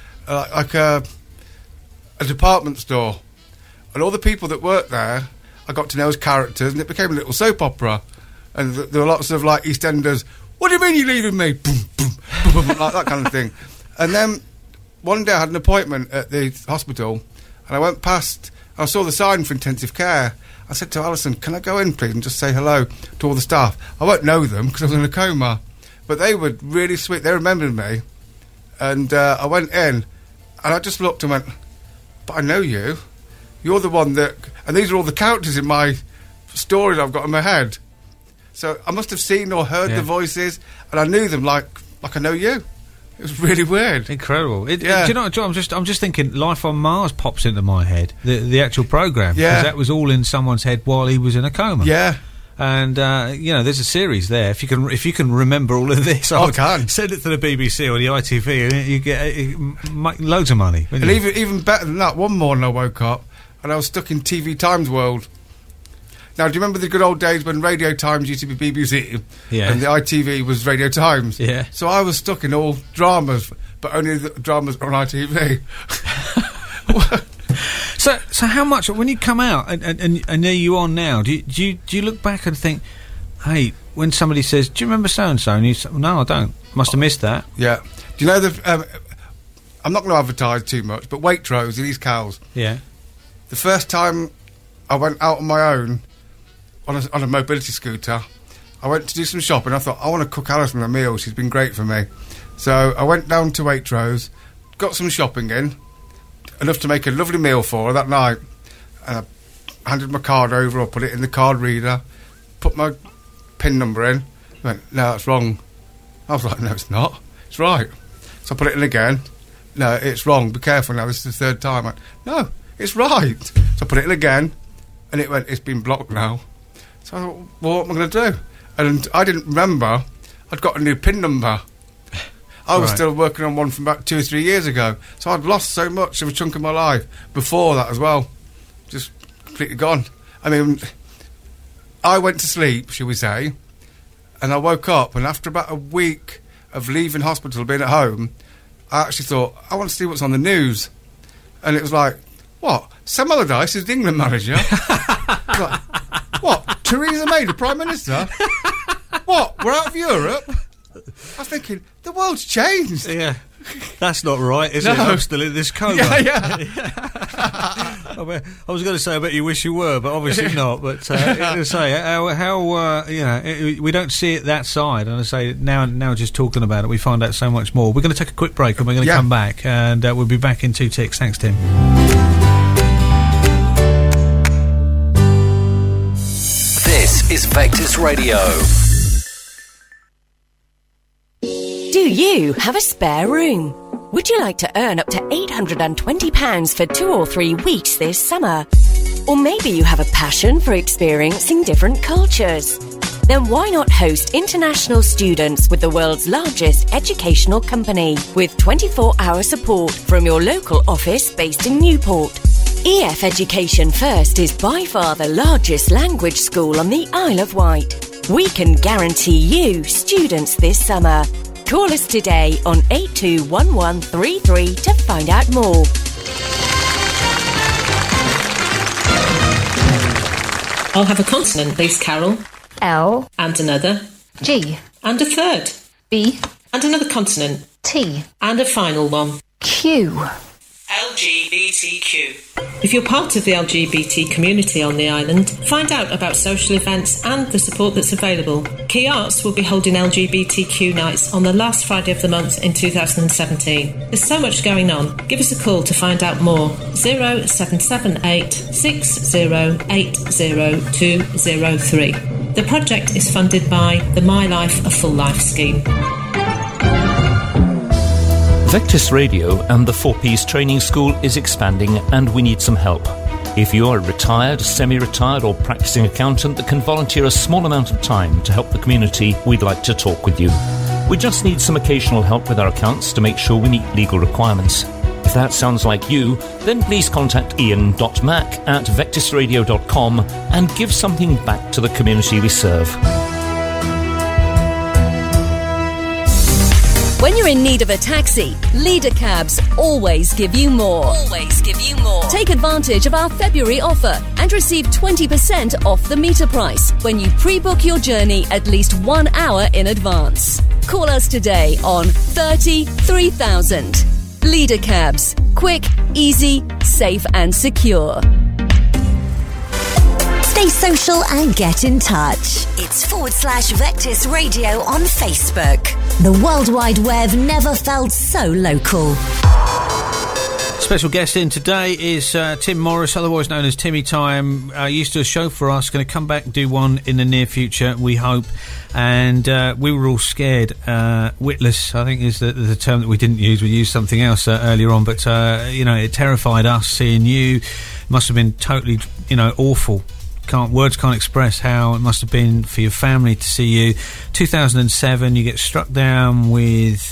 department store, and all the people that work there I got to know as characters, and it became a little soap opera. And there were lots of like EastEnders. What do you mean you're leaving me? Boom, boom, boom, boom, like that kind of thing. And then one day I had an appointment at the hospital, and I went past. I saw the sign for intensive care. I said to Alison, "Can I go in, please, and just say hello to all the staff?" I won't know them because I was in a coma, but they were really sweet. They remembered me, and I went in, and I just looked and went, "But I know you. You're the one that..." And these are all the characters in my story that I've got in my head. So I must have seen or heard the voices, and I knew them like I know you. It was really weird.
Incredible. Do you know what, John? I'm just thinking Life on Mars pops into my head. The actual programme.
Yeah.
Because that was all in someone's head while he was in a coma.
Yeah.
And there's a series there. If you can remember all of this,
I can
send it to the BBC or the ITV, and you get loads of money.
And even better than that, one morning I woke up and I was stuck in TV Times world. Now, do you remember the good old days when Radio Times used to be BBC, and the ITV was Radio Times?
Yeah.
So I was stuck in all dramas, but only the dramas on ITV.
So how much when you come out and there you are now? Do you look back and think, hey, when somebody says, "Do you remember so and so?" and you say, "No, I don't. Must have missed that."
Yeah. Do you know I'm not going to advertise too much, but Waitrose in East Cowes.
Yeah.
The first time I went out on my own on a mobility scooter, I went to do some shopping. I thought, I want to cook Alison a meal. She's been great for me. So I went down to Waitrose, got some shopping in, enough to make a lovely meal for her that night. And I handed my card over, I put it in the card reader, put my PIN number in. Went, no, that's wrong. I was like, no, it's not. It's right. So I put it in again. No, it's wrong. Be careful now. This is the third time. I went, no, it's right. So I put it in again, and it went, it's been blocked now. So I thought, well, what am I going to do? And I didn't remember I'd got a new PIN number. I was still working on one from about 2 or 3 years ago. So I'd lost so much of a chunk of my life before that as well. Just completely gone. I mean, I went to sleep, shall we say, and I woke up, and after about a week of leaving hospital, being at home, I actually thought, I want to see what's on the news. And it was like, what? Sam Allardyce is the England manager? Like, what? Theresa May, the Prime Minister? What? We're out of Europe? I was thinking, the world's changed.
Yeah. That's not right, is it? I'm still in this coma.
Yeah.
I was going to say, I bet you wish you were, but obviously not. But to say how we don't see it that side. And I say now, just talking about it, we find out so much more. We're going to take a quick break, and we're going to come back, and we'll be back in 2 ticks. Thanks, Tim.
This is Vectis Radio.
Do you have a spare room? Would you like to earn up to £820 for 2 or 3 weeks this summer? Or maybe you have a passion for experiencing different cultures? Then why not host international students with the world's largest educational company with 24-hour support from your local office based in Newport? EF Education First is by far the largest language school on the Isle of Wight. We can guarantee you students this summer. Call us today on 821133 to find out more.
I'll have a consonant, please, Carol.
L.
And another.
G.
And a third.
B.
And another consonant.
T.
And a final one.
Q.
LGBTQ. If you're part of the LGBT community on the island, find out about social events and the support that's available. Key Arts will be holding LGBTQ nights on the last Friday of the month in 2017. There's so much going on. Give us a call to find out more. 0778 6080203. The project is funded by the My Life a Full Life scheme.
Vectis Radio and the 4Ps Training School is expanding, and we need some help. If you are a retired, semi-retired or practicing accountant that can volunteer a small amount of time to help the community, we'd like to talk with you. We just need some occasional help with our accounts to make sure we meet legal requirements. If that sounds like you, then please contact ian.mac@vectisradio.com and give something back to the community we serve.
When you're in need of a taxi, Leader Cabs always give you more. Always give you more. Take advantage of our February offer and receive 20% off the meter price when you pre-book your journey at least 1 hour in advance. Call us today on 30,000. Leader Cabs. Quick, easy, safe and secure.
Stay social and get in touch. It's /Vectis Radio on Facebook. The World Wide Web never felt so local.
Special guest in today is Tim Morris, otherwise known as Timmy Time. Used to do a show for us, going to come back and do one in the near future, we hope. And we were all scared. Witless, I think, is the term that we didn't use. We used something else earlier on, but, it terrified us seeing you. Must have been totally, awful words can't express how it must have been for your family to see you. 2007, you get struck down with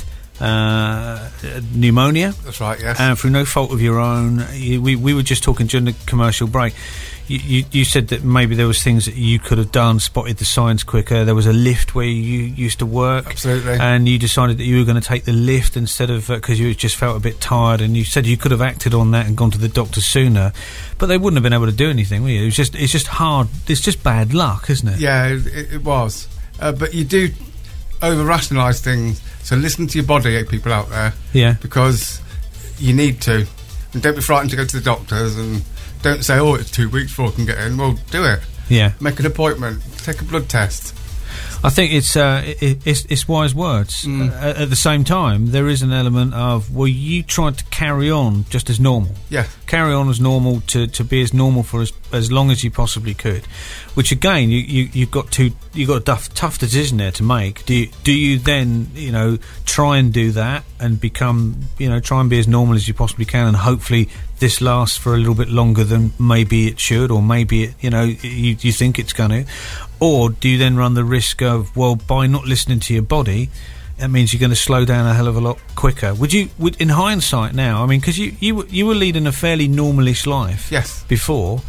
pneumonia.
That's right, yes.
And through no fault of your own. We were just talking during the commercial break. You said that maybe there was things that you could have done, spotted the signs quicker. There was a lift where you used to work.
Absolutely.
And you decided that you were going to take the lift instead of, because you just felt a bit tired, and you said you could have acted on that and gone to the doctor sooner, but they wouldn't have been able to do anything, were you? It's just hard. It's just bad luck, isn't it?
Yeah, it was. But you do over-rationalise things, so listen to your body, people out there.
Yeah.
Because you need to. And don't be frightened to go to the doctors, and don't say, oh, it's 2 weeks before I can get in. Well, do it.
Yeah.
Make an appointment. Take a blood test.
I think it's wise words. At the same time, there is an element of, well, you tried to carry on just as normal.
Yeah.
Carry on as normal, to be as normal for as long as you possibly could. Which again, you've got a tough decision there to make. Do you then try and do that and become try and be as normal as you possibly can, and hopefully this lasts for a little bit longer than maybe it should, or maybe it, you think it's going to, or do you then run the risk of, well, by not listening to your body, that means you're going to slow down a hell of a lot quicker? Would in hindsight now, I mean, because you were leading a fairly normalish life,
yes,
before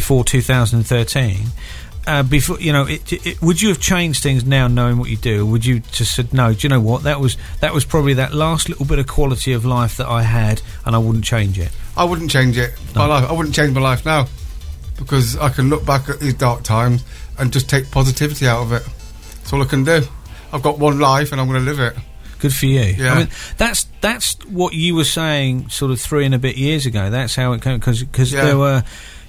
2013. Before would you have changed things now, knowing what you do, or would you just said, no, do you know what, that was probably that last little bit of quality of life that I had, and I wouldn't change it?
I wouldn't change it.
No.
My life. I wouldn't change my life now, because I can look back at these dark times and just take positivity out of it. That's all I can do. I've got one life, and I'm going to live it.
Good for you.
Yeah.
I mean, that's what you were saying sort of 3 and a bit years ago. That's how it came, because
Yeah.
there were,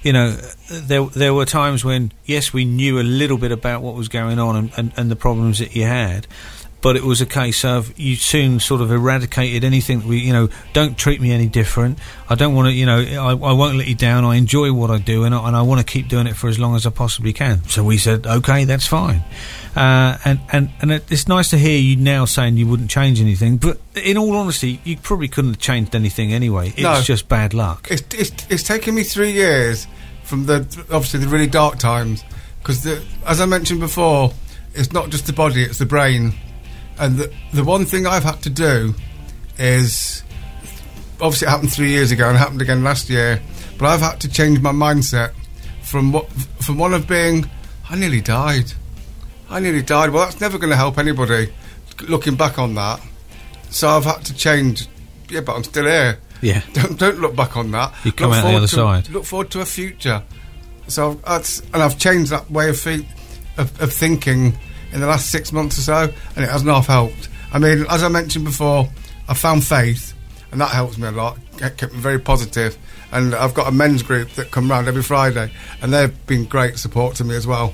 there were times when, yes, we knew a little bit about what was going on and the problems that you had, but it was a case of, you soon sort of eradicated anything that don't treat me any different. I don't want to, I won't let you down. I enjoy what I do, and I want to keep doing it for as long as I possibly can. So we said, okay, that's fine. And it's nice to hear you now saying you wouldn't change anything, but in all honesty, you probably couldn't have changed anything anyway. It's just bad luck.
It's taken me 3 years from obviously the really dark times, because as I mentioned before, it's not just the body, it's the brain. And the one thing I've had to do is, obviously it happened 3 years ago and it happened again last year, but I've had to change my mindset from one of being, I nearly died. Well, that's never going to help anybody, looking back on that. So I've had to change. Yeah, but I'm still here.
Yeah.
Don't look back on that.
You come out the other side.
Look forward to a future. So I've changed that way of thinking in the last 6 months or so, and it hasn't half helped. I mean, as I mentioned before, I found faith, and that helps me a lot. It kept me very positive. And I've got a men's group that come round every Friday, and they've been great support to me as well.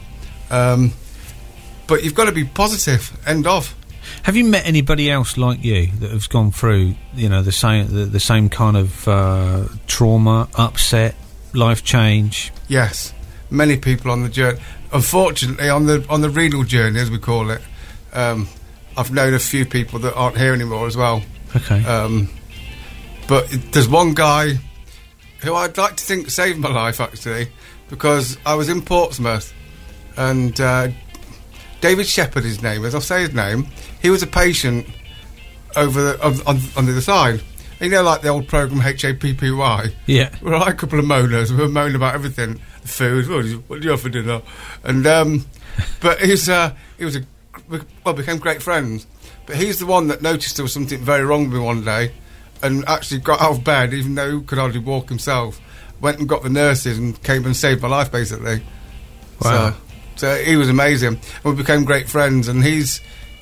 But you've got to be positive. End of.
Have you met anybody else like you that has gone through, the same kind of trauma, upset, life change?
Yes, many people on the journey. Unfortunately, on the renal journey, as we call it, I've known a few people that aren't here anymore as well.
Okay.
But there's one guy who I'd like to think saved my life, actually, because I was in Portsmouth, and David Shepherd, his name is. I'll say his name. He was a patient on the other side. Like the old programme HAPPY?
Yeah.
We're like a couple of moaners. We were moaning about everything. The food, what do you have for dinner? And but we became great friends. But he's the one that noticed there was something very wrong with me one day, and actually got out of bed, even though he could hardly walk himself. Went and got the nurses and came and saved my life, basically.
Wow.
So he was amazing. And we became great friends, and he's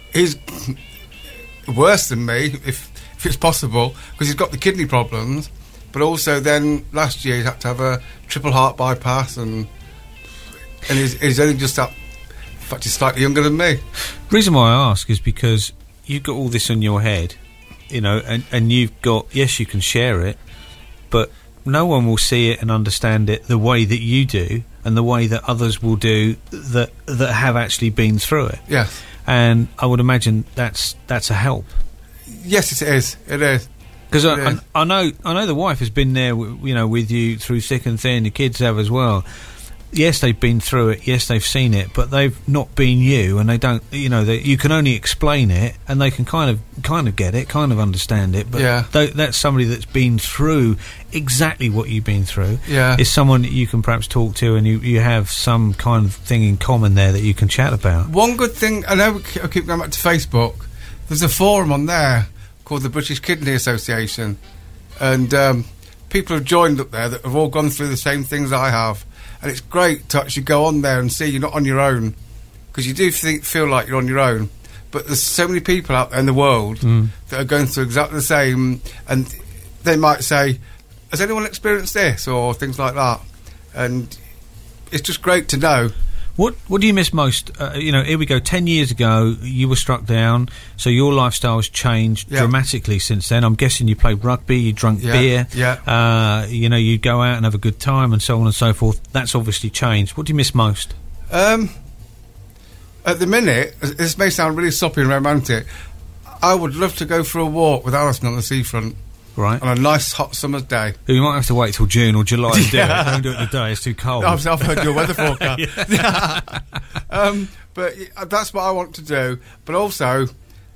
worse than me, if it's possible, because he's got the kidney problems, but also then last year he had to have a triple heart bypass, and he's only just up. In fact, he's slightly younger than me.
The reason why I ask is because you've got all this in your head, and you've got, yes, you can share it, but no one will see it and understand it the way that you do, and the way that others will do that have actually been through it.
Yes.
And I would imagine that's a help.
Yes, it is. It is.
Because I know the wife has been there, with you through thick and thin. The kids have as well, yes, they've been through it, yes, they've seen it, but they've not been you, and they don't, you can only explain it, and they can kind of get it, kind of understand it, but that's somebody that's been through exactly what you've been through. Is someone that you can perhaps talk to, and you have some kind of thing in common there that you can chat about.
One good thing, I know I keep going back to Facebook, there's a forum on there called the British Kidney Association, and people have joined up there that have all gone through the same things I have. And it's great to actually go on there and see you're not on your own, because you do feel like you're on your own, but there's so many people out there in the world that are going through exactly the same, and they might say, has anyone experienced this, or things like that, and it's just great to know.
What do you miss most? Here we go. 10 years ago, you were struck down, so your lifestyle has changed dramatically since then. I'm guessing you played rugby, you drank beer. You'd go out and have a good time, and so on and so forth. That's obviously changed. What do you miss most?
At the minute, this may sound really soppy and romantic, I would love to go for a walk with Alison on the seafront.
Right.
On a nice hot summer's day.
You might have to wait till June or July to do it. Don't do it in the day, it's too cold.
I've heard your weather forecast. But that's what I want to do. But also,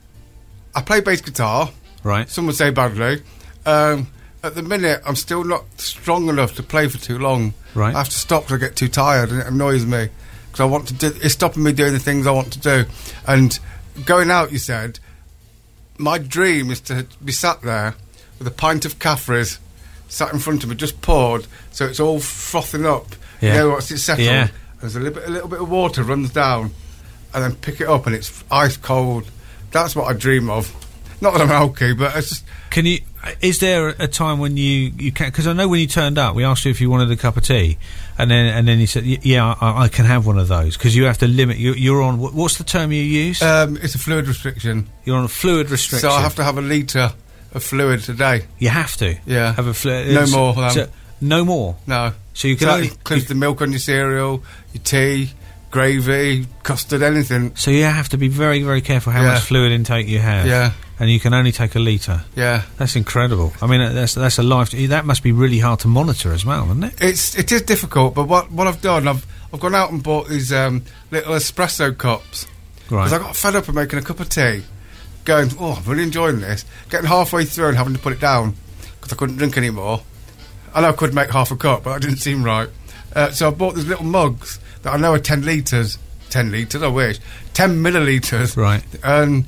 I play bass guitar.
Right.
Some would say badly. At the minute, I'm still not strong enough to play for too long.
Right.
I have to stop because I get too tired, and it annoys me. Because I want to do... It's stopping me doing the things I want to do. And going out, you said, my dream is to be sat there with a pint of Caffrey's sat in front of me, just poured, so it's all frothing up.
Yeah.
You know, once it's settled,
Yeah.
there's a little bit of water runs down, and then pick it up, and it's ice cold. That's what I dream of. Not that I'm alky, but it's just...
Can you... Is there a time when you can... Because I know when you turned up, we asked you if you wanted a cup of tea, and then you said, yeah, I can have one of those, because you have to limit... You're on... What's the term you use?
It's a fluid restriction.
You're on a fluid restriction.
So I have to have a litre of fluid a day.
You have to?
Yeah.
Have a fluid...
No more.
No more?
No.
So you can
so
only...
That includes the milk on your cereal, your tea, gravy, custard, anything.
So you have to be very, very careful how much fluid intake you have.
Yeah.
And you can only take a litre.
Yeah.
That's incredible. I mean, that's a life... That must be really hard to monitor as well, isn't it?
It is difficult, but what I've done, I've gone out and bought these little espresso cups.
Right.
Because I got fed up of making a cup of tea, going, I'm really enjoying this, getting halfway through and having to put it down because I couldn't drink anymore. I know I could make half a cup, but that didn't seem right. So I bought these little mugs that I know are 10 litres. 10 litres, I wish. 10 millilitres.
Right.
And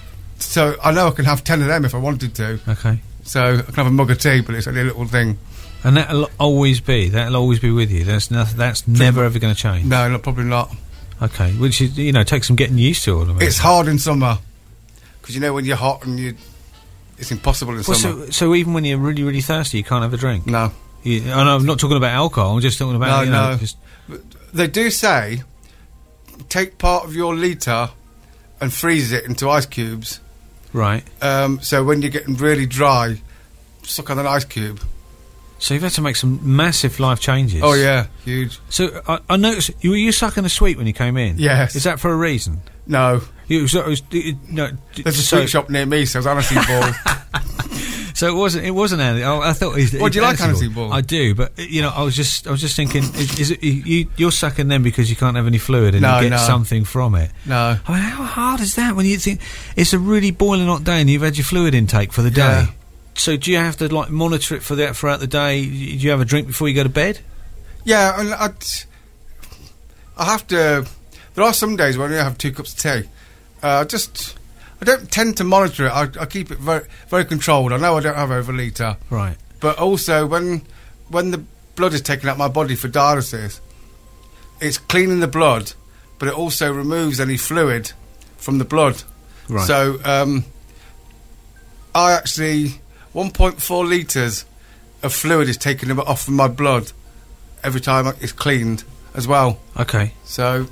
so I know I can have 10 of them if I wanted to.
Okay.
So I can have a mug of tea, but it's only a little thing.
And that'll always be with you. That's never ever going to change.
No, probably not.
Okay, which is, takes some getting used to.
It's hard in summer. Because when you're hot and it's impossible in summer.
So even when you're really, really thirsty, you can't have a drink?
No.
I'm not talking about alcohol, I'm just talking about...
No. They do say, take part of your litre and freeze it into ice cubes.
Right.
So when you're getting really dry, suck on an ice cube.
So you've had to make some massive life changes.
Oh, yeah, huge.
So I noticed, were you sucking a sweet when you came in?
Yes.
Is that for a reason?
No.
There's
a sweet shop near me, so it was Annecy Ball.
So it wasn't Annecy. I thought. Do
you like Annecy Ball?
I do, but I was just thinking, is it you're sucking them because you can't have any fluid and you get something from it?
No.
I mean, how hard is that when you think it's a really boiling hot day and you've had your fluid intake for the day?
Yeah.
So do you have to monitor it throughout the day? Do you have a drink before you go to bed?
Yeah, and I have to. There are some days when I have 2 cups of tea. I don't tend to monitor it. I keep it very, very controlled. I know I don't have over a litre.
Right.
But also, when the blood is taken out my body for dialysis, it's cleaning the blood, but it also removes any fluid from the blood.
Right.
So, I actually... 1.4 litres of fluid is taken off from my blood every time it's cleaned as well.
Okay.
So...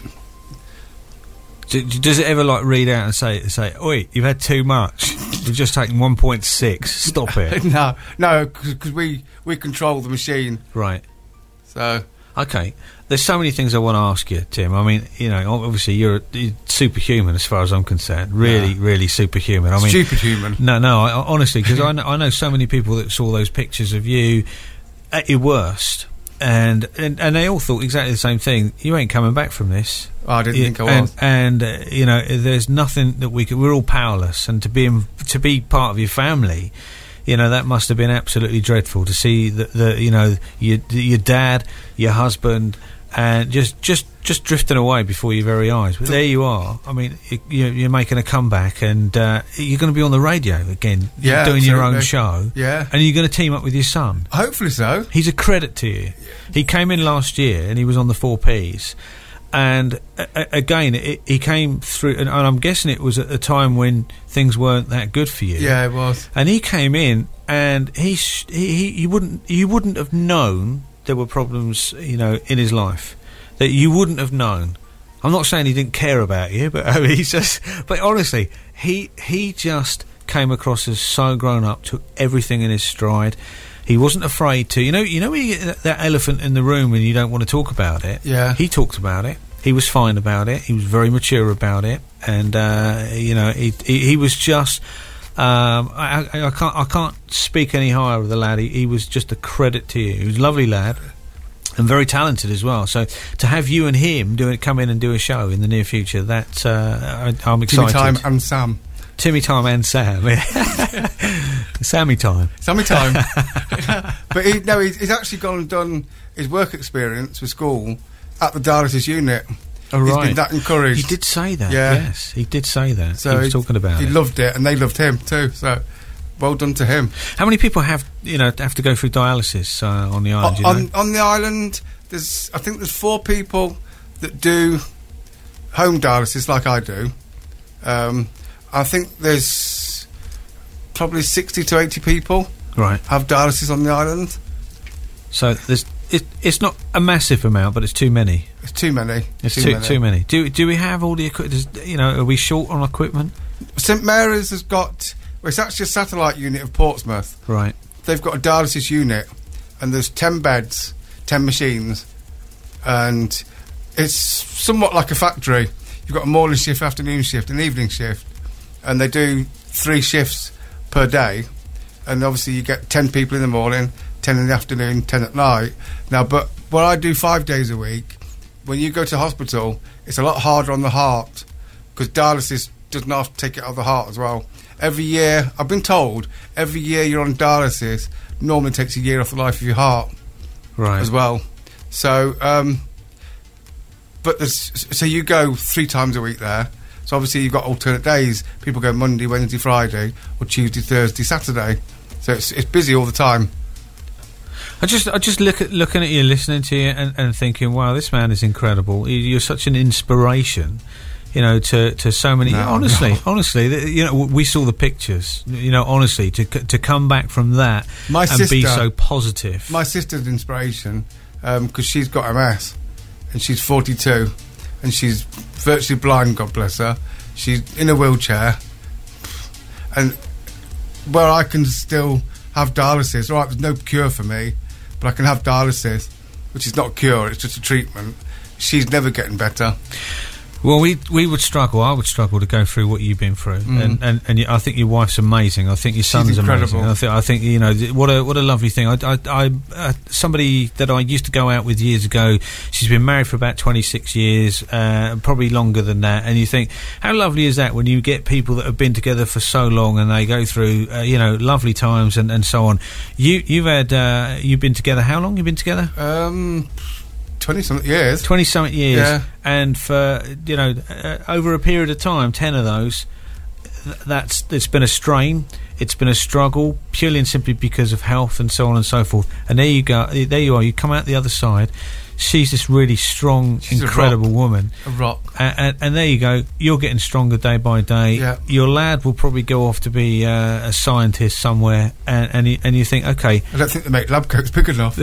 Does it ever read out and say, oi, you've had too much, you've just taken 1.6, stop it?
No, because we control the machine.
Right.
So...
Okay. There's so many things I want to ask you, Tim. I mean, obviously you're superhuman as far as I'm concerned. Really, really superhuman. I mean,
stupid human.
No, honestly, because I know so many people that saw those pictures of you at your worst. and they all thought exactly the same thing. You ain't coming back from this.
I didn't think I was.
And you know, there's nothing that we could. We're all powerless, and to be part of your family, you know, that must have been absolutely dreadful to see the you know, your dad, your husband, and just drifting away before your very eyes. But there you are. I mean, you're making a comeback, and you're going to be on the radio again,
yeah,
doing
absolutely.
your own show.
Yeah.
And you're going to team up with your son.
Hopefully so.
He's a credit to you. He came in last year, and he was on the 4Ps. And again, he came through, and I'm guessing it was at a time when things weren't that good for you.
Yeah, it was.
And he came in, and you wouldn't have known there were problems, you know, in his life that you wouldn't have known. I'm not saying he didn't care about you, but I mean, but honestly, he just came across as so grown up, took everything in his stride. He wasn't afraid to, you know when you get that elephant in the room and you don't want to talk about it.
Yeah.
He talked about it. He was fine about it. He was very mature about it, and you know, he was just. I can't speak any higher of the lad. He was just a credit to you. He was a lovely lad and very talented as well. So to have you and him come in and do a show in the near future, that I'm excited.
Timmy Time and Sam.
Timmy Time and Sam. Sammy Time.
Sammy Time. But he's actually gone and done his work experience with school at the dialysis unit.
Oh, right.
He's been that encouraged.
He did say that.
Yeah.
Yes, he did say that.
So
he was talking about it.
He loved it, and they loved him too. So, well done to him.
How many people have to go through dialysis on the island?
On the island, I think there's 4 people that do home dialysis like I do. I think there's probably 60 to 80 people have dialysis on the island.
So it's not a massive amount, but it's too many.
It's too many.
It's too many. Do we have all the equipment? Are we short on equipment?
St Mary's has got. Well, it's actually a satellite unit of Portsmouth.
Right.
They've got a dialysis unit, and there's 10 beds, 10 machines, and it's somewhat like a factory. You've got a morning shift, afternoon shift, an evening shift, and they do 3 shifts per day. And obviously, you get 10 people in the morning, 10 in the afternoon, 10 at night. Now, but what I do 5 days a week, when you go to hospital, it's a lot harder on the heart because dialysis doesn't have to take it out of the heart as well. Every year, I've been told, every year you're on dialysis normally takes a year off the life of your heart,
right?
As well. So, so you go 3 times a week there. So obviously you've got alternate days. People go Monday, Wednesday, Friday, or Tuesday, Thursday, Saturday. So it's busy all the time.
I just looking at you, listening to you, and thinking, wow, this man is incredible. You're such an inspiration, to so many. Honestly, we saw the pictures. Honestly, to come back from that and be so positive.
My sister's inspiration because she's got MS and she's 42 and she's virtually blind. God bless her. She's in a wheelchair, and where I can still have dialysis. All right, there's no cure for me, but I can have dialysis, which is not a cure, it's just a treatment. She's never getting better.
Well, we would struggle. I would struggle to go through what you've been through, and I think your wife's amazing. I think your son's amazing. I think what a lovely thing. I somebody that I used to go out with years ago. She's been married for about 26 years, probably longer than that. And you think, how lovely is that when you get people that have been together for so long and they go through lovely times and so on. You've been together. How long you've been together?
20-something years.
20-something years.
Yeah.
And for, over a period of time, 10 of those, it's been a strain, it's been a struggle, purely and simply because of health and so on and so forth. And there you go, there you are, you come out the other side. She's this really strong, incredible woman.
A rock.
And there you go, you're getting stronger day by day.
Yeah.
Your lad will probably go off to be a scientist somewhere, and you think, okay.
I don't think they make lab coats big enough.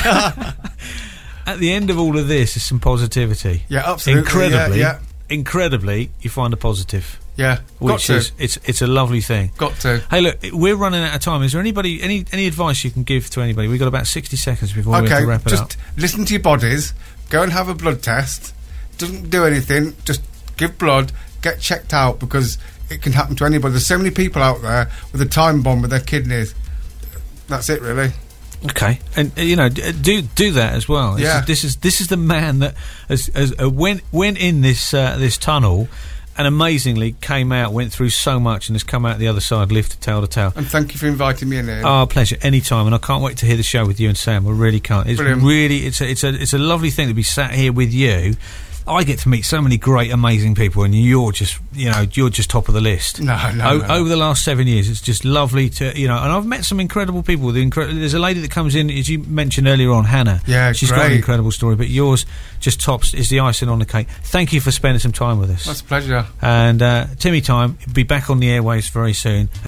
At the end of all of this is some positivity.
Yeah, absolutely.
Incredibly, you find a positive.
Yeah,
which is it's a lovely thing.
Got to.
Hey, look, we're running out of time. Is there anybody any advice you can give to anybody? We've got about 60 seconds before we have to wrap it up.
Just listen to your bodies. Go and have a blood test. Doesn't do anything. Just give blood. Get checked out because it can happen to anybody. There's so many people out there with a time bomb with their kidneys. That's it, really.
Okay, and do that as well. This is the man that went in this tunnel, and amazingly came out, went through so much, and has come out the other side, lifted tail to tail.
And thank you for inviting me in here.
Oh, pleasure, anytime. And I can't wait to hear the show with you and Sam. I really can't. It's
Brilliant.
really it's a lovely thing to be sat here with you. I get to meet so many great, amazing people, and you're just top of the list.
No.
Over the last 7 years, it's just lovely to, and I've met some incredible people. There's a lady that comes in, as you mentioned earlier on, Hannah.
Yeah,
she's got an incredible story, but yours just tops, is the icing on the cake. Thank you for spending some time with us.
That's a pleasure.
And Timmy Time, be back on the airwaves very soon.